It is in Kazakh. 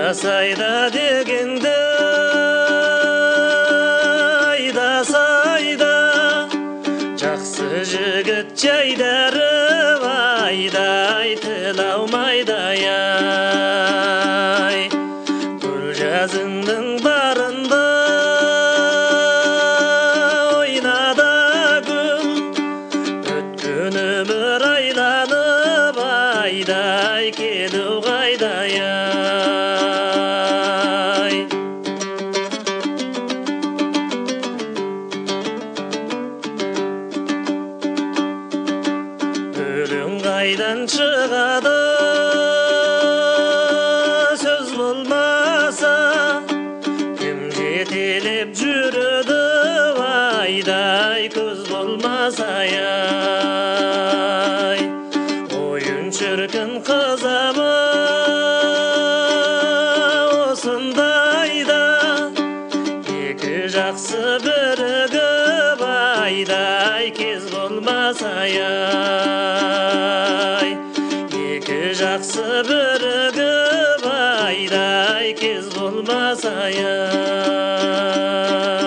Сайда дегенді айда сайда, жақсы жігіт жайдары айдай тіл алмайдай ай. Гүл жазыңның барында ойнада гүл, өткен өмір айланып айдай келу қайдай ай. Өлең қайдан шығады сөз болмаса, кім жетелеп жүреді айдай көз болмаса ай. Ойын шіркін қызамы осындайда, екі жақсы бірігіп айдай кез болмаса ай. Екі жақсы бірігіп айдай кез болмаса ай.